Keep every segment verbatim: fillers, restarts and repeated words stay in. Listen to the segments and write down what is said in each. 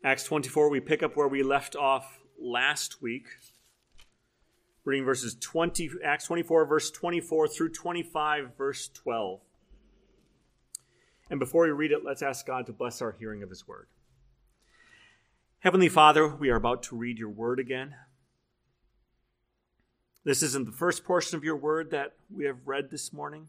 Acts twenty-four, we pick up where we left off last week. Reading verses twenty, Acts twenty-four, verse twenty-four through twenty-five, verse twelve. And before we read it, let's ask God to bless our hearing of his word. Heavenly Father, we are about to read your word again. This isn't the first portion of your word that we have read this morning,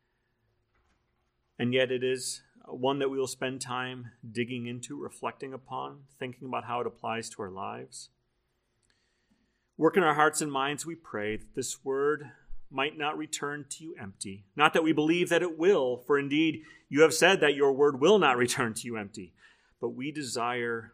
and yet it is one that we will spend time digging into, reflecting upon, thinking about how it applies to our lives. Work in our hearts and minds, we pray, that this word might not return to you empty. Not that we believe that it will, for indeed you have said that your word will not return to you empty. But we desire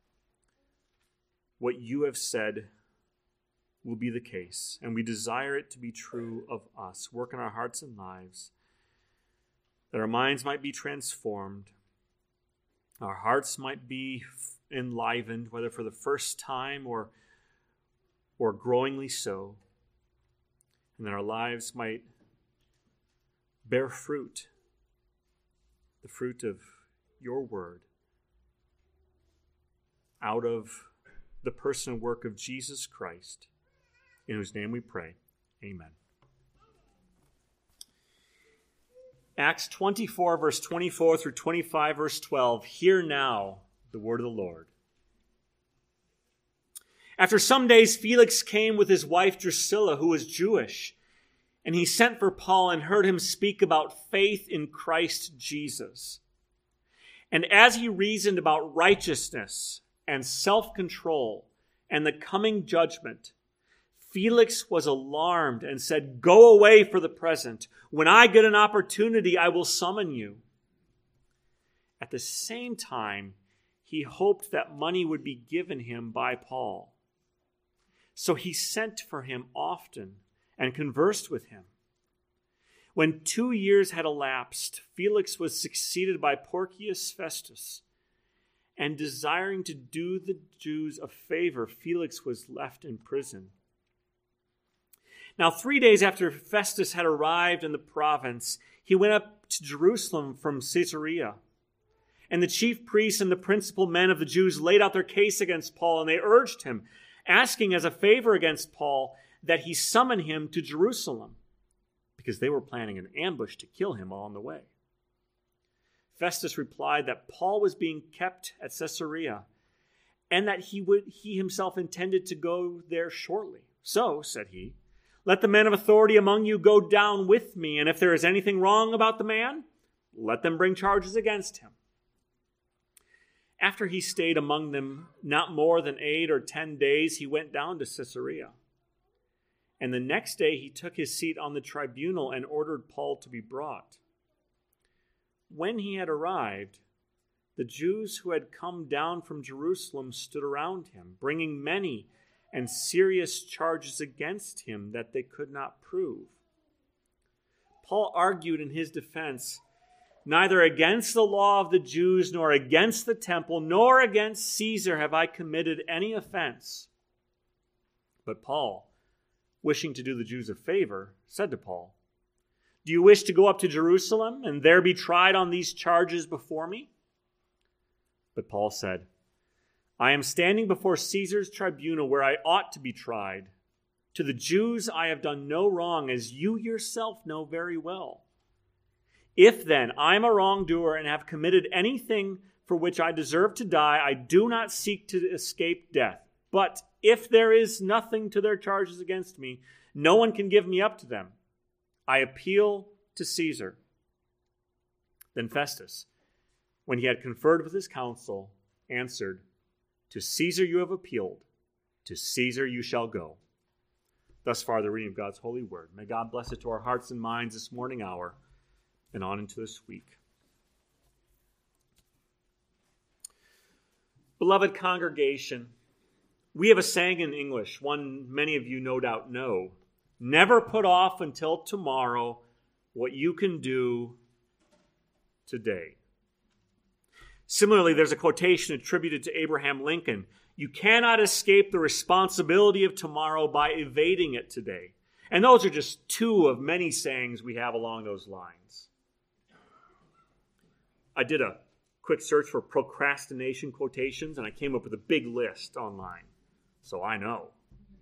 what you have said will be the case, and we desire it to be true of us. Work in our hearts and lives, that our minds might be transformed, our hearts might be enlivened, whether for the first time or, or growingly so, and that our lives might bear fruit, the fruit of your word, out of the person and work of Jesus Christ, in whose name we pray. Amen. Acts twenty-four, verse twenty-four through twenty-five, verse twelve. Hear now the word of the Lord. After some days, Felix came with his wife Drusilla, who was Jewish, and he sent for Paul and heard him speak about faith in Christ Jesus. And as he reasoned about righteousness and self-control and the coming judgment, Felix was alarmed and said, "Go away for the present. When I get an opportunity, I will summon you." At the same time, he hoped that money would be given him by Paul. So he sent for him often and conversed with him. When two years had elapsed, Felix was succeeded by Porcius Festus, and desiring to do the Jews a favor, Felix was left in prison. Now, three days after Festus had arrived in the province, he went up to Jerusalem from Caesarea. And the chief priests and the principal men of the Jews laid out their case against Paul, and they urged him, asking as a favor against Paul that he summon him to Jerusalem, because they were planning an ambush to kill him on the way. Festus replied that Paul was being kept at Caesarea, and that he would he himself intended to go there shortly. So, said he, "Let the men of authority among you go down with me, and if there is anything wrong about the man, let them bring charges against him." After he stayed among them not more than eight or ten days, he went down to Caesarea. And the next day he took his seat on the tribunal and ordered Paul to be brought. When he had arrived, the Jews who had come down from Jerusalem stood around him, bringing many and serious charges against him that they could not prove. Paul argued in his defense, "Neither against the law of the Jews, nor against the temple, nor against Caesar have I committed any offense." But Paul, wishing to do the Jews a favor, said to Paul, "Do you wish to go up to Jerusalem and there be tried on these charges before me?" But Paul said, "I am standing before Caesar's tribunal where I ought to be tried. To the Jews I have done no wrong, as you yourself know very well. If then I am a wrongdoer and have committed anything for which I deserve to die, I do not seek to escape death. But if there is nothing to their charges against me, no one can give me up to them. I appeal to Caesar." Then Festus, when he had conferred with his council, answered, "To Caesar you have appealed, to Caesar you shall go." Thus far the reading of God's holy word. May God bless it to our hearts and minds this morning hour and on into this week. Beloved congregation, we have a saying in English, one many of you no doubt know: never put off until tomorrow what you can do today. Similarly, there's a quotation attributed to Abraham Lincoln: "You cannot escape the responsibility of tomorrow by evading it today." And those are just two of many sayings we have along those lines. I did a quick search for procrastination quotations, and I came up with a big list online. So I know.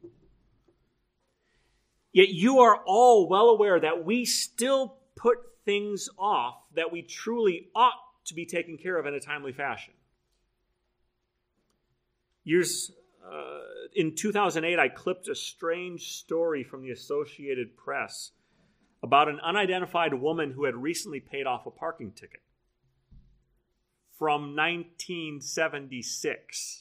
Yet you are all well aware that we still put things off that we truly ought to be taken care of in a timely fashion. Years uh, in two thousand eight, I clipped a strange story from the Associated Press about an unidentified woman who had recently paid off a parking ticket from nineteen seventy-six.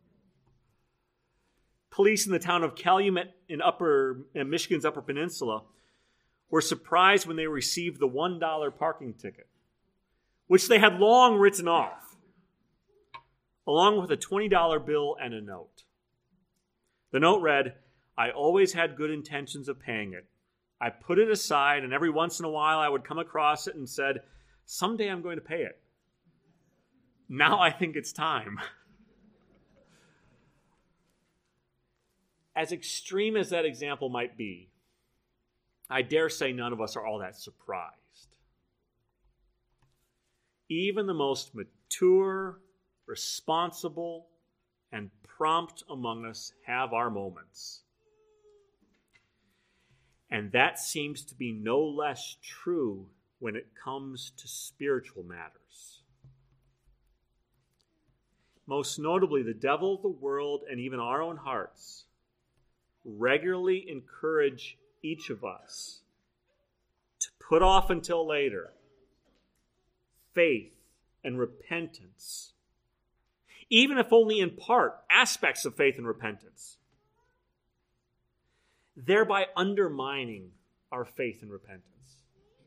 Police in the town of Calumet in upper in Michigan's Upper Peninsula were surprised when they received the one dollar parking ticket, which they had long written off, along with a twenty dollar bill and a note. The note read, "I always had good intentions of paying it. I put it aside, and every once in a while I would come across it and said, someday I'm going to pay it. Now I think it's time." As extreme as that example might be, I dare say none of us are all that surprised. Even the most mature, responsible, and prompt among us have our moments. And that seems to be no less true when it comes to spiritual matters. Most notably, the devil, the world, and even our own hearts regularly encourage each of us to put off until later faith and repentance, even if only in part aspects of faith and repentance, thereby undermining our faith and repentance.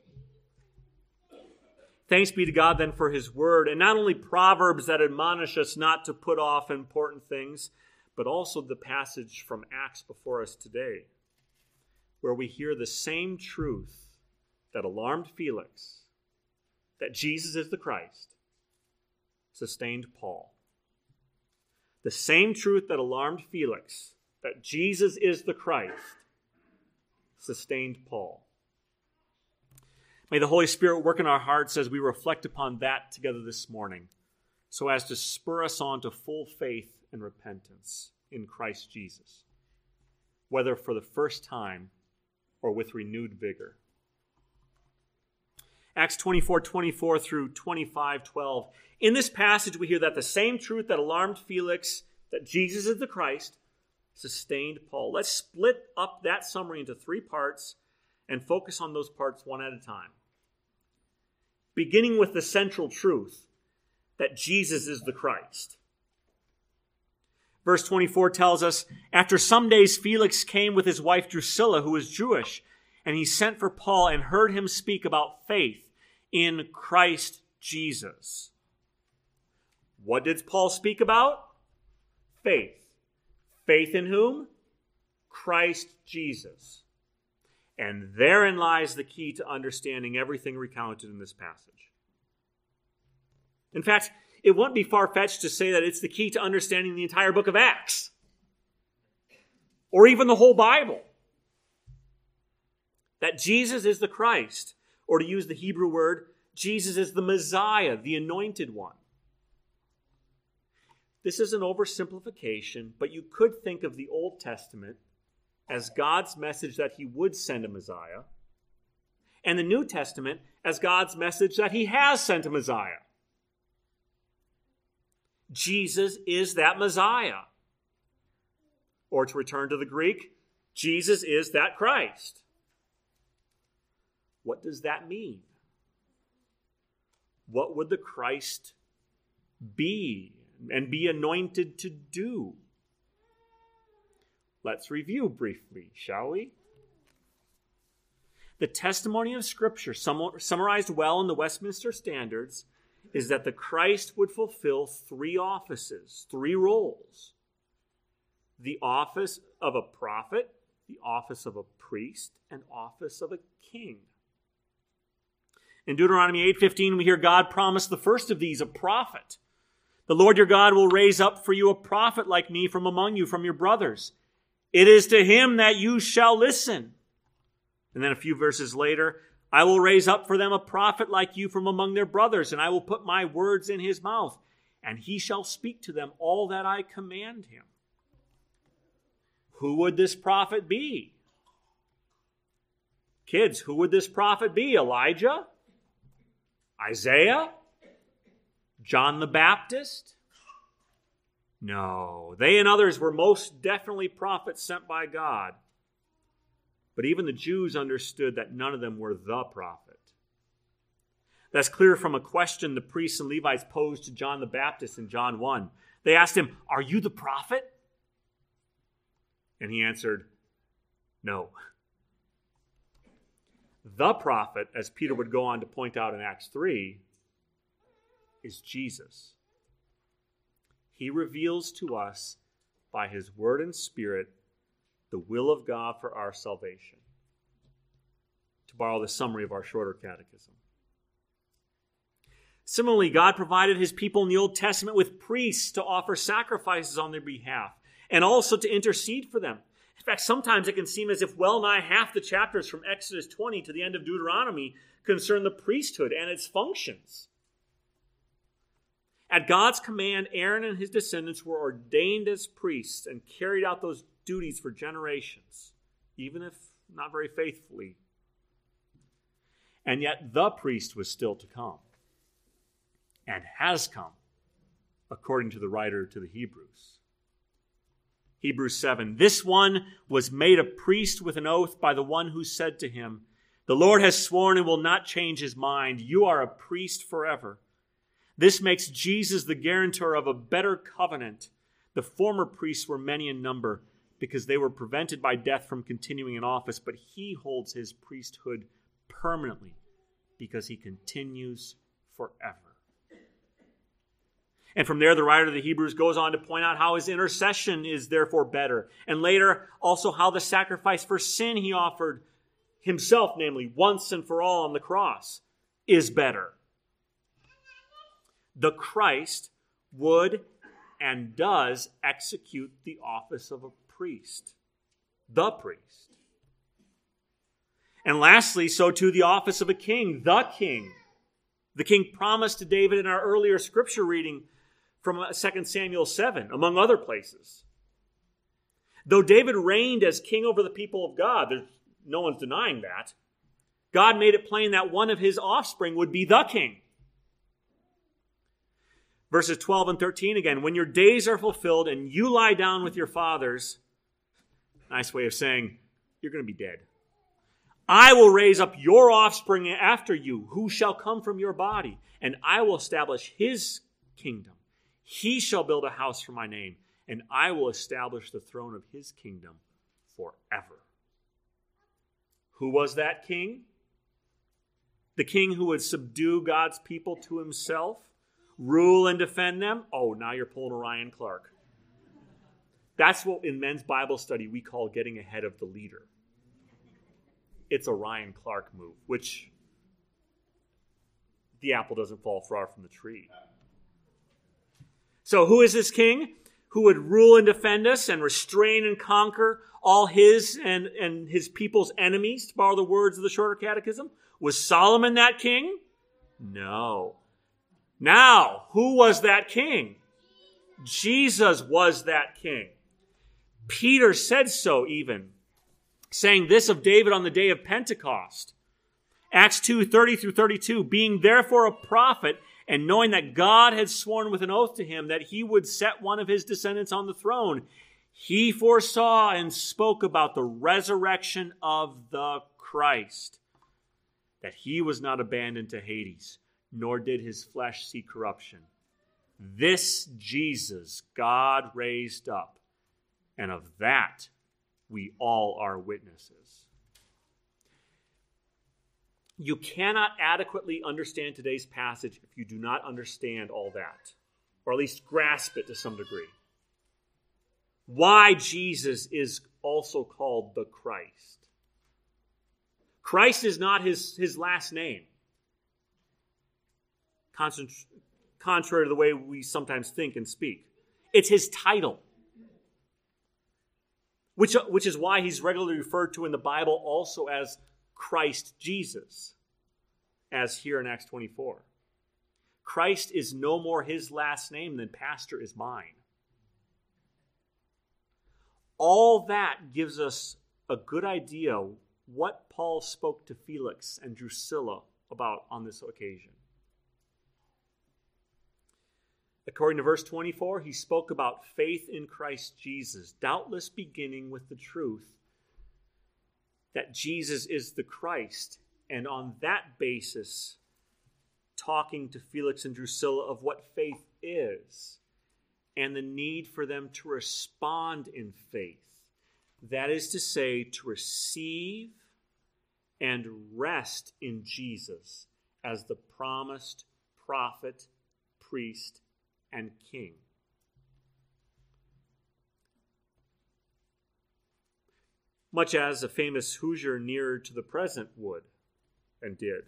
Thanks be to God then for his word, and not only Proverbs that admonish us not to put off important things, but also the passage from Acts before us today, where we hear the same truth that alarmed Felix, that Jesus is the Christ, sustained Paul. The same truth that alarmed Felix, that Jesus is the Christ, sustained Paul. May the Holy Spirit work in our hearts as we reflect upon that together this morning, so as to spur us on to full faith and repentance in Christ Jesus, whether for the first time or with renewed vigor. Acts twenty-four twenty-four through twenty-five twelve. In this passage, we hear that the same truth that alarmed Felix, that Jesus is the Christ, sustained Paul. Let's split up that summary into three parts and focus on those parts one at a time. Beginning with the central truth that Jesus is the Christ. Verse twenty-four tells us, after some days Felix came with his wife Drusilla, who was Jewish, and he sent for Paul and heard him speak about faith in Christ Jesus. What did Paul speak about? Faith. Faith in whom? Christ Jesus. And therein lies the key to understanding everything recounted in this passage. In fact, it wouldn't be far-fetched to say that it's the key to understanding the entire book of Acts, or even the whole Bible. That Jesus is the Christ, or to use the Hebrew word, Jesus is the Messiah, the anointed one. This is an oversimplification, but you could think of the Old Testament as God's message that he would send a Messiah, and the New Testament as God's message that he has sent a Messiah. Jesus is that Messiah. Or to return to the Greek, Jesus is that Christ. What does that mean? What would the Christ be and be anointed to do? Let's review briefly, shall we? The testimony of Scripture, summarized well in the Westminster Standards, is that the Christ would fulfill three offices, three roles. The office of a prophet, the office of a priest, and office of a king. In Deuteronomy eight fifteen, we hear God promise the first of these, a prophet. The Lord your God will raise up for you a prophet like me from among you, from your brothers. It is to him that you shall listen. And then a few verses later, I will raise up for them a prophet like you from among their brothers, and I will put my words in his mouth, and he shall speak to them all that I command him. Who would this prophet be? Kids, who would this prophet be? Elijah? Isaiah? John the Baptist? No, they and others were most definitely prophets sent by God. But even the Jews understood that none of them were the prophet. That's clear from a question the priests and Levites posed to John the Baptist in John one. They asked him, "Are you the prophet?" And he answered, "No." The prophet, as Peter would go on to point out in Acts three, is Jesus. He reveals to us by his word and spirit the will of God for our salvation. To borrow the summary of our shorter catechism. Similarly, God provided his people in the Old Testament with priests to offer sacrifices on their behalf and also to intercede for them. In fact, sometimes it can seem as if well nigh half the chapters from Exodus twenty to the end of Deuteronomy concern the priesthood and its functions. At God's command, Aaron and his descendants were ordained as priests and carried out those duties for generations, even if not very faithfully. And yet the priest was still to come, and has come, according to the writer to the Hebrews. Hebrews seven, this one was made a priest with an oath by the one who said to him, "The Lord has sworn and will not change his mind. You are a priest forever." This makes Jesus the guarantor of a better covenant. The former priests were many in number because they were prevented by death from continuing in office, but he holds his priesthood permanently because he continues forever. And from there, the writer of the Hebrews goes on to point out how his intercession is therefore better. And later, also how the sacrifice for sin he offered himself, namely, once and for all on the cross, is better. The Christ would and does execute the office of a priest. The priest. And lastly, so too the office of a king. The king. The king promised to David in our earlier scripture reading from Second Samuel seven, among other places. Though David reigned as king over the people of God, there's, no one's denying that, God made it plain that one of his offspring would be the king. Verses twelve and thirteen again, when your days are fulfilled and you lie down with your fathers, nice way of saying you're going to be dead. I will raise up your offspring after you, who shall come from your body, and I will establish his kingdom. He shall build a house for my name, and I will establish the throne of his kingdom forever. Who was that king? The king who would subdue God's people to himself, rule and defend them? Oh, now you're pulling a Ryan Clark. That's what in men's Bible study we call getting ahead of the leader. It's a Ryan Clark move, which the apple doesn't fall far from the tree. So who is this king who would rule and defend us and restrain and conquer all his and, and his people's enemies, to borrow the words of the Shorter Catechism? Was Solomon that king? No. Now, who was that king? Jesus was that king. Peter said so even, saying this of David on the day of Pentecost. Acts two, thirty through thirty-two, being therefore a prophet, and knowing that God had sworn with an oath to him that he would set one of his descendants on the throne, he foresaw and spoke about the resurrection of the Christ, that he was not abandoned to Hades, nor did his flesh see corruption. This Jesus God raised up, and of that we all are witnesses. You cannot adequately understand today's passage if you do not understand all that, or at least grasp it to some degree. Why Jesus is also called the Christ. Christ is not his, his last name, contrary to the way we sometimes think and speak. It's his title, which, which is why he's regularly referred to in the Bible also as Christ Jesus. as here in Acts twenty-four. Christ is no more his last name than pastor is mine. All that gives us a good idea what Paul spoke to Felix and Drusilla about on this occasion. According to verse twenty-four, he spoke about faith in Christ Jesus, doubtless beginning with the truth that Jesus is the Christ, and on that basis, talking to Felix and Drusilla of what faith is and the need for them to respond in faith. That is to say, to receive and rest in Jesus as the promised prophet, priest, and king. Much as a famous Hoosier nearer to the present would and did.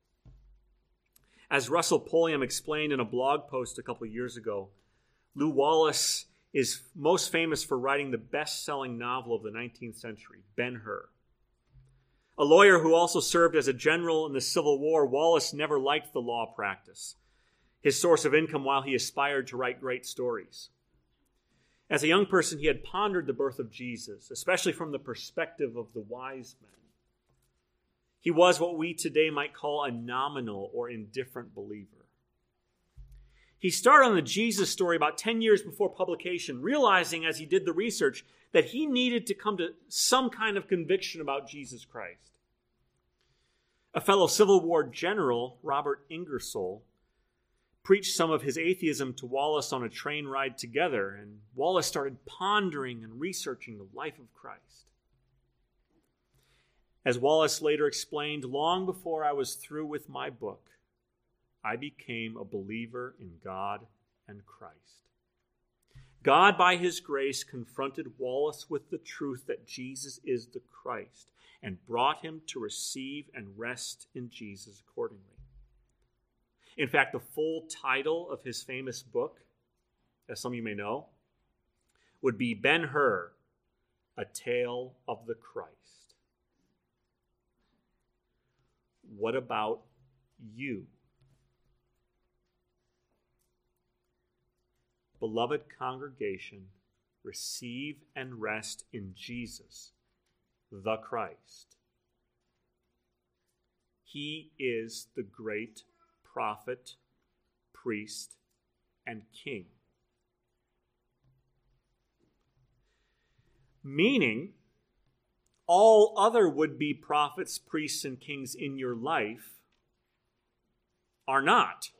As Russell Pulliam explained in a blog post a couple years ago, Lew Wallace is most famous for writing the best-selling novel of the nineteenth century, Ben-Hur. A lawyer who also served as a general in the Civil War, Wallace never liked the law practice, his source of income while he aspired to write great stories. As a young person, he had pondered the birth of Jesus, especially from the perspective of the wise men. He was what we today might call a nominal or indifferent believer. He started on the Jesus story about ten years before publication, realizing as he did the research that he needed to come to some kind of conviction about Jesus Christ. A fellow Civil War general, Robert Ingersoll, preached some of his atheism to Wallace on a train ride together, and Wallace started pondering and researching the life of Christ. As Wallace later explained, long before I was through with my book, I became a believer in God and Christ. God, by his grace, confronted Wallace with the truth that Jesus is the Christ and brought him to receive and rest in Jesus accordingly. In fact, the full title of his famous book, as some of you may know, would be Ben-Hur, A Tale of the Christ. What about you? Beloved congregation, receive and rest in Jesus, the Christ. He is the great prophet, priest, and king. Meaning, all other would-be prophets, priests, and kings in your life are not.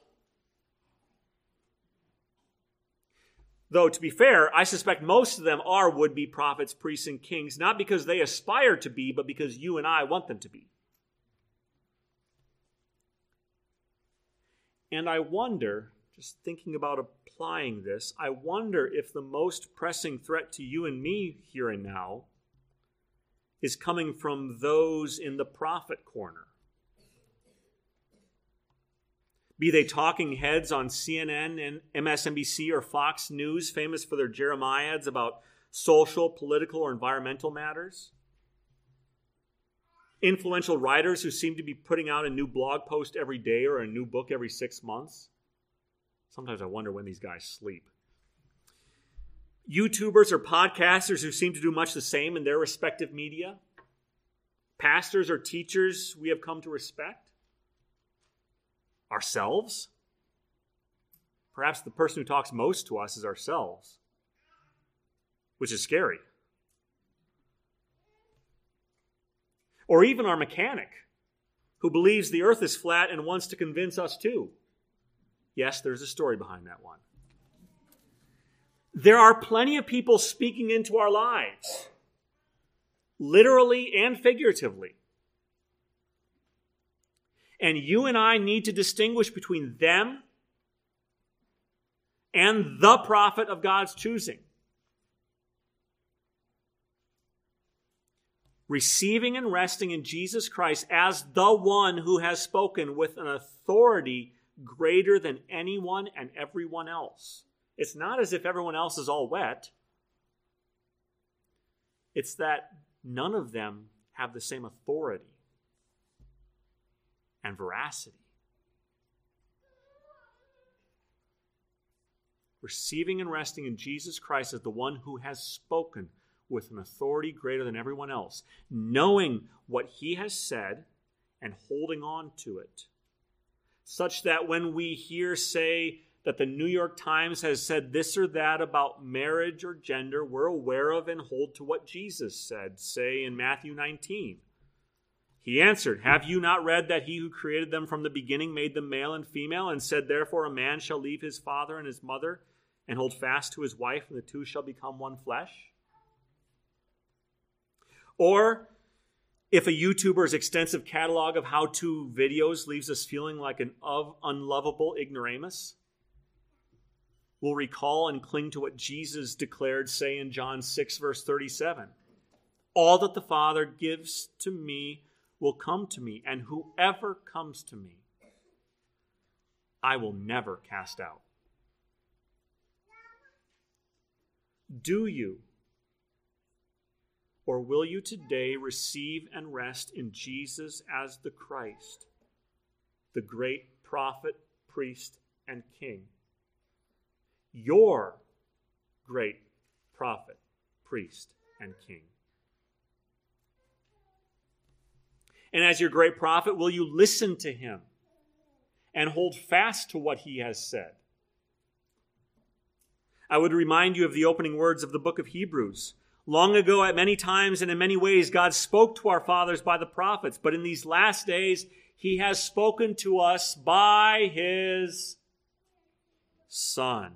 Though, to be fair, I suspect most of them are would-be prophets, priests, and kings, not because they aspire to be, but because you and I want them to be. And I wonder, just thinking about applying this, I wonder if the most pressing threat to you and me here and now is coming from those in the prophet corner. Be they talking heads on C N N and M S N B C or Fox News, famous for their Jeremiads about social, political, or environmental matters. Influential writers who seem to be putting out a new blog post every day or a new book every six months. Sometimes I wonder when these guys sleep. YouTubers or podcasters who seem to do much the same in their respective media. Pastors or teachers we have come to respect. Ourselves. Perhaps the person who talks most to us is ourselves, which is scary. Or even our mechanic, who believes the earth is flat and wants to convince us too. Yes, there's a story behind that one. There are plenty of people speaking into our lives, literally and figuratively. And you and I need to distinguish between them and the prophet of God's choosing. Receiving and resting in Jesus Christ as the one who has spoken with an authority greater than anyone and everyone else. It's not as if everyone else is all wet. It's that none of them have the same authority. and veracity. Receiving and resting in Jesus Christ as the one who has spoken with an authority greater than everyone else, knowing what he has said and holding on to it, such that when we hear, say, that the New York Times has said this or that about marriage or gender, we're aware of and hold to what Jesus said, say in Matthew nineteen. He answered, "Have you not read that he who created them from the beginning made them male and female, and said, therefore a man shall leave his father and his mother and hold fast to his wife, and the two shall become one flesh?" Or, if a YouTuber's extensive catalog of how-to videos leaves us feeling like an unlovable ignoramus, we'll recall and cling to what Jesus declared, say, in John six, verse thirty-seven. "All that the Father gives to me will come to me, and whoever comes to me, I will never cast out." Do you, or will you today receive and rest in Jesus as the Christ, the great prophet, priest, and king? Your great prophet, priest, and king. And as your great prophet, will you listen to him and hold fast to what he has said? I would remind you of the opening words of the book of Hebrews. Long ago, at many times and in many ways, God spoke to our fathers by the prophets, but in these last days, he has spoken to us by his Son.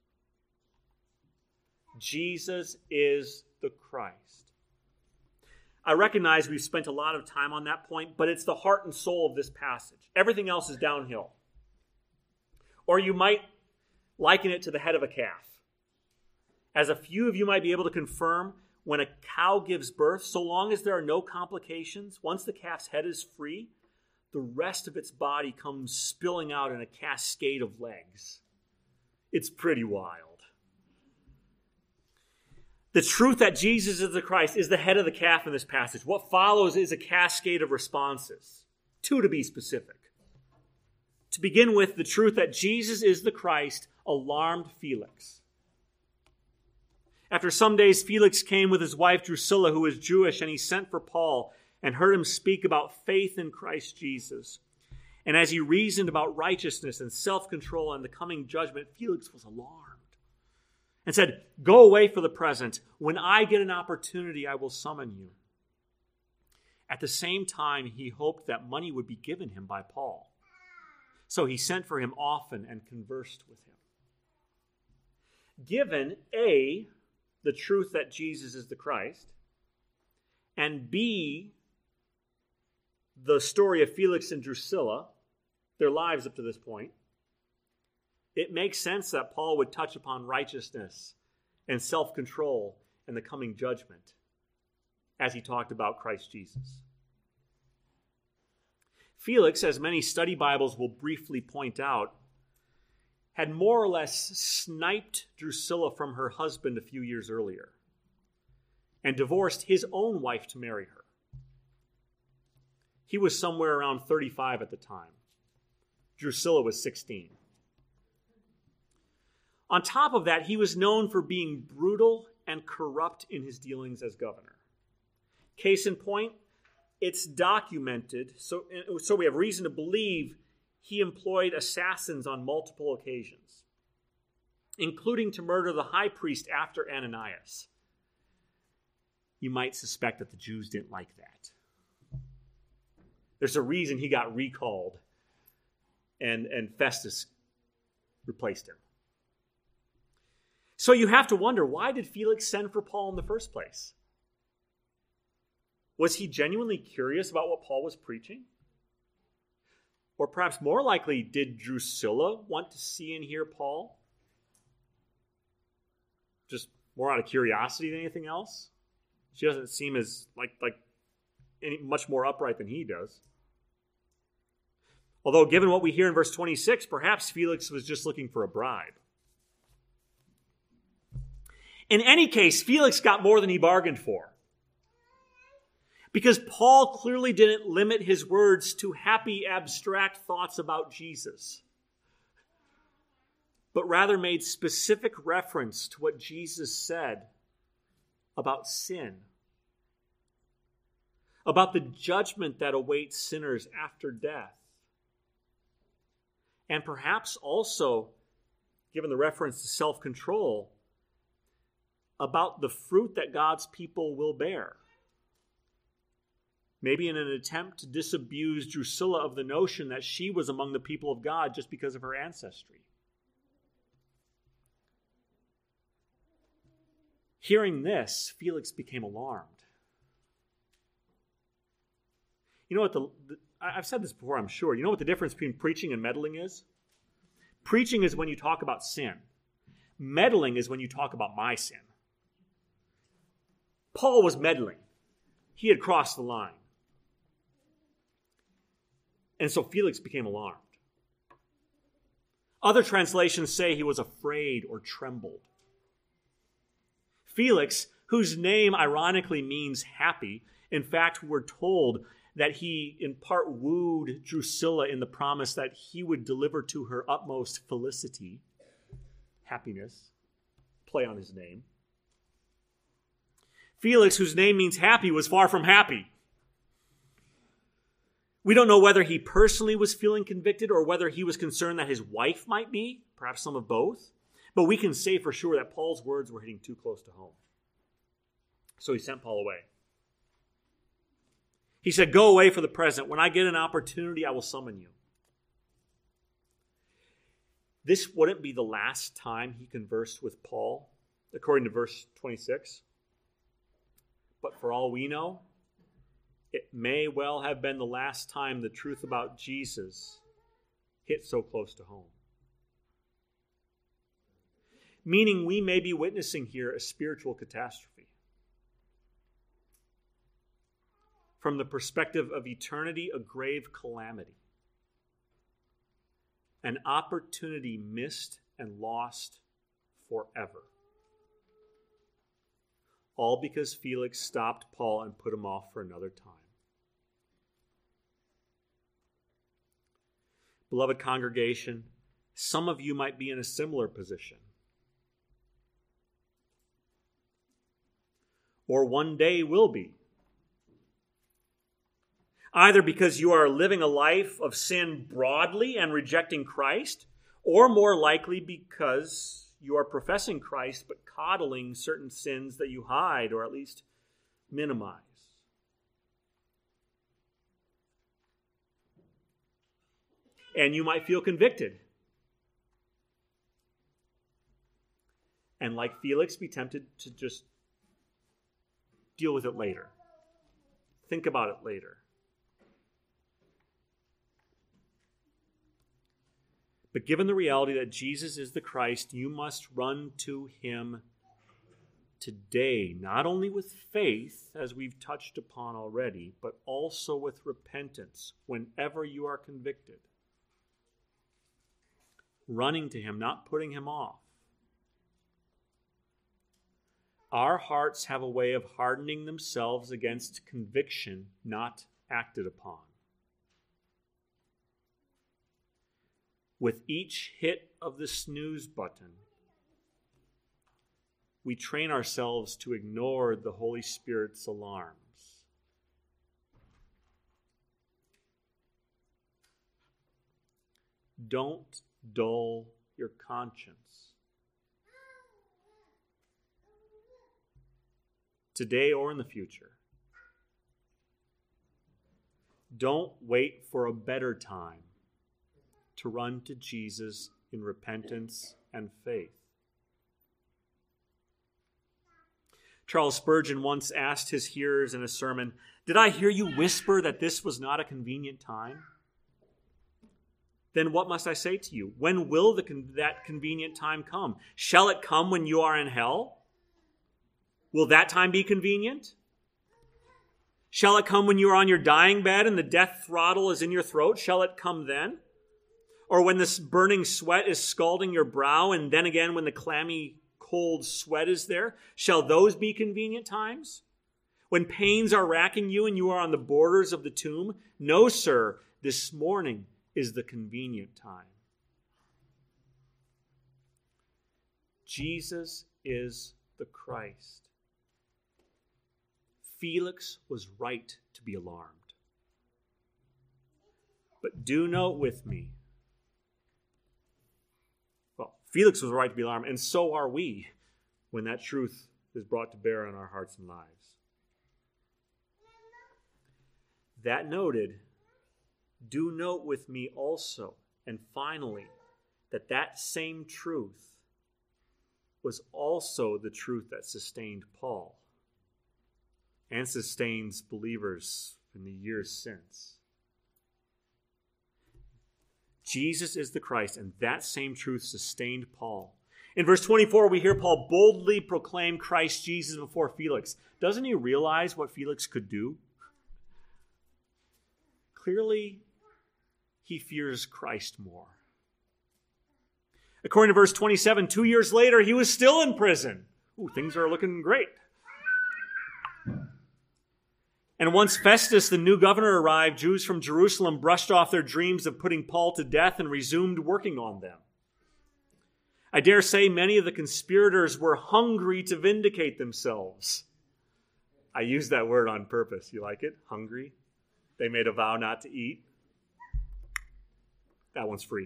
Jesus is the Christ. I recognize we've spent a lot of time on that point, but it's the heart and soul of this passage. Everything else is downhill. Or you might liken it to the head of a calf. As a few of you might be able to confirm, when a cow gives birth, so long as there are no complications, once the calf's head is free, the rest of its body comes spilling out in a cascade of legs. It's pretty wild. The truth that Jesus is the Christ is the head of the calf in this passage. What follows is a cascade of responses, two to be specific. To begin with, the truth that Jesus is the Christ alarmed Felix. After some days, Felix came with his wife Drusilla, who was Jewish, and he sent for Paul and heard him speak about faith in Christ Jesus. And as he reasoned about righteousness and self-control and the coming judgment, Felix was alarmed and said, "Go away for the present. When I get an opportunity, I will summon you." At the same time, he hoped that money would be given him by Paul. So he sent for him often and conversed with him. Given A, the truth that Jesus is the Christ, and B, the story of Felix and Drusilla, their lives up to this point, it makes sense that Paul would touch upon righteousness and self-control and the coming judgment as he talked about Christ Jesus. Felix, as many study Bibles will briefly point out, had more or less sniped Drusilla from her husband a few years earlier and divorced his own wife to marry her. He was somewhere around thirty-five at the time. Drusilla was sixteen. On top of that, he was known for being brutal and corrupt in his dealings as governor. Case in point, it's documented, so, so we have reason to believe he employed assassins on multiple occasions, including to murder the high priest after Ananias. You might suspect that the Jews didn't like that. There's a reason he got recalled and, and Festus replaced him. So you have to wonder, why did Felix send for Paul in the first place? Was he genuinely curious about what Paul was preaching? Or perhaps more likely, did Drusilla want to see and hear Paul? Just more out of curiosity than anything else? She doesn't seem as like, like any, much more upright than he does. Although, given what we hear in verse twenty-six, perhaps Felix was just looking for a bribe. In any case, Felix got more than he bargained for. Because Paul clearly didn't limit his words to happy, abstract thoughts about Jesus, but rather made specific reference to what Jesus said about sin, about the judgment that awaits sinners after death, and perhaps also, given the reference to self-control, about the fruit that God's people will bear. Maybe in an attempt to disabuse Drusilla of the notion that she was among the people of God just because of her ancestry. Hearing this, Felix became alarmed. You know what the, the I've said this before, I'm sure. You know what the difference between preaching and meddling is? Preaching is when you talk about sin. Meddling is when you talk about my sin. Paul was meddling. He had crossed the line. And so Felix became alarmed. Other translations say he was afraid or trembled. Felix, whose name ironically means happy, in fact, we're told that he in part wooed Drusilla in the promise that he would deliver to her utmost felicity, happiness, play on his name. Felix, whose name means happy, was far from happy. We don't know whether he personally was feeling convicted or whether he was concerned that his wife might be, perhaps some of both. But we can say for sure that Paul's words were hitting too close to home. So he sent Paul away. He said, "Go away for the present. When I get an opportunity, I will summon you." This wouldn't be the last time he conversed with Paul, according to verse twenty-six. But for all we know, it may well have been the last time the truth about Jesus hit so close to home. Meaning we may be witnessing here a spiritual catastrophe. From the perspective of eternity, a grave calamity. An opportunity missed and lost forever. All because Felix stopped Paul and put him off for another time. Beloved congregation, some of you might be in a similar position. Or one day will be. Either because you are living a life of sin broadly and rejecting Christ, or more likely because you are professing Christ but coddling certain sins that you hide or at least minimize. And you might feel convicted. And like Felix, be tempted to just deal with it later. Think about it later. But given the reality that Jesus is the Christ, you must run to him today, not only with faith, as we've touched upon already, but also with repentance whenever you are convicted. Running to him, not putting him off. Our hearts have a way of hardening themselves against conviction not acted upon. With each hit of the snooze button, we train ourselves to ignore the Holy Spirit's alarms. Don't dull your conscience. Today or in the future. Don't wait for a better time to run to Jesus in repentance and faith. Charles Spurgeon once asked his hearers in a sermon, "Did I hear you whisper that this was not a convenient time? Then what must I say to you? When will the con- that convenient time come? Shall it come when you are in hell? Will that time be convenient? Shall it come when you are on your dying bed and the death throttle is in your throat? Shall it come then? Or when this burning sweat is scalding your brow, and then again when the clammy, cold sweat is there? Shall those be convenient times? When pains are racking you and you are on the borders of the tomb? No, sir, this morning is the convenient time. Jesus is the Christ. Felix was right to be alarmed. But do note with me, well, Felix was right to be alarmed, and so are we when that truth is brought to bear on our hearts and lives. That noted, do note with me also, and finally, that that same truth was also the truth that sustained Paul and sustains believers in the years since. Jesus is the Christ, and that same truth sustained Paul. In verse twenty-four, we hear Paul boldly proclaim Christ Jesus before Felix. Doesn't he realize what Felix could do? Clearly, he fears Christ more. According to verse twenty-seven, two years later, he was still in prison. Ooh, things are looking great. And once Festus, the new governor, arrived, Jews from Jerusalem brushed off their dreams of putting Paul to death and resumed working on them. I dare say many of the conspirators were hungry to vindicate themselves. I use that word on purpose. You like it? Hungry? They made a vow not to eat. That one's free.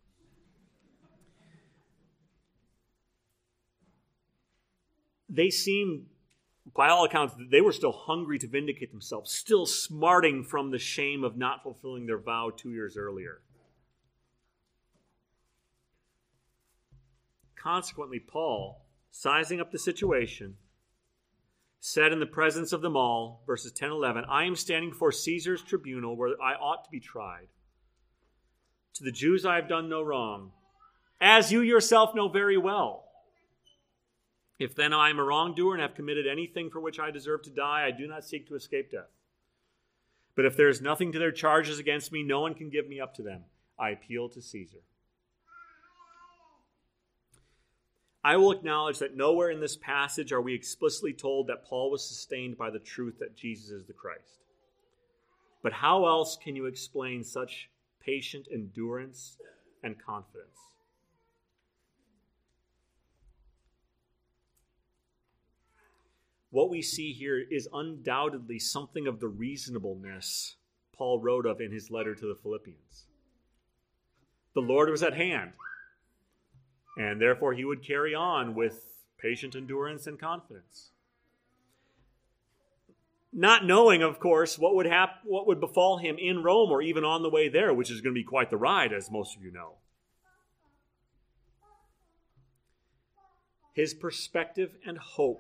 They seemed, by all accounts, they were still hungry to vindicate themselves, still smarting from the shame of not fulfilling their vow two years earlier. Consequently, Paul, sizing up the situation, said in the presence of them all, verses ten and eleven, I am standing before Caesar's tribunal where I ought to be tried. To the Jews I have done no wrong, as you yourself know very well. If then I am a wrongdoer and have committed anything for which I deserve to die, I do not seek to escape death. But if there is nothing to their charges against me, no one can give me up to them. I appeal to Caesar. I will acknowledge that nowhere in this passage are we explicitly told that Paul was sustained by the truth that Jesus is the Christ. But how else can you explain such patient endurance and confidence? What we see here is undoubtedly something of the reasonableness Paul wrote of in his letter to the Philippians. The Lord was at hand, and therefore he would carry on with patient endurance and confidence. Not knowing, of course, what would hap- what would befall him in Rome or even on the way there, which is going to be quite the ride, as most of you know. His perspective and hope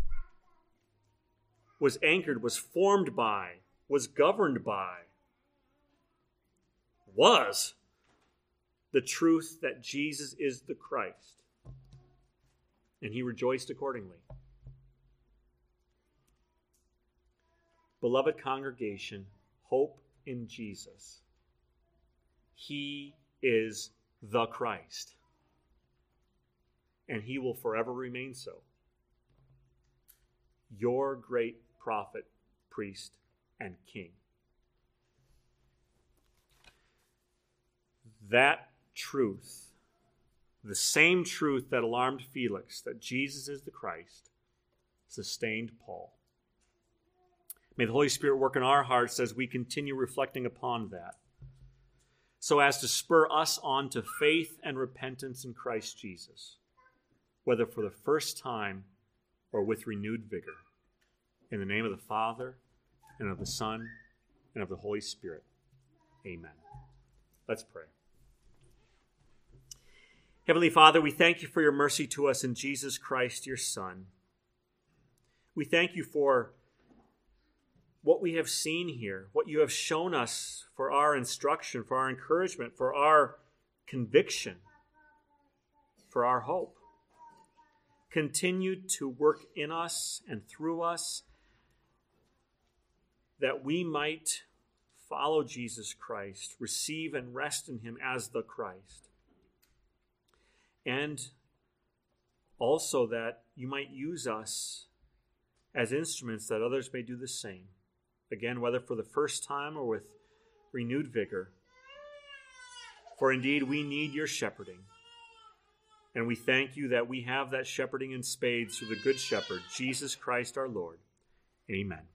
was anchored, was formed by, was governed by, was the truth that Jesus is the Christ. And he rejoiced accordingly. Beloved congregation, hope in Jesus. He is the Christ. And he will forever remain so. Your great prophet, priest, and king. That truth, the same truth that alarmed Felix, that Jesus is the Christ, sustained Paul. May the Holy Spirit work in our hearts as we continue reflecting upon that, so as to spur us on to faith and repentance in Christ Jesus, whether for the first time or with renewed vigor. In the name of the Father, and of the Son, and of the Holy Spirit. Amen. Let's pray. Heavenly Father, we thank you for your mercy to us in Jesus Christ, your Son. We thank you for what we have seen here, what you have shown us for our instruction, for our encouragement, for our conviction, for our hope. Continue to work in us and through us, that we might follow Jesus Christ, receive and rest in him as the Christ. And also that you might use us as instruments that others may do the same. Again, whether for the first time or with renewed vigor. For indeed, we need your shepherding. And we thank you that we have that shepherding in spades through the Good Shepherd, Jesus Christ our Lord. Amen.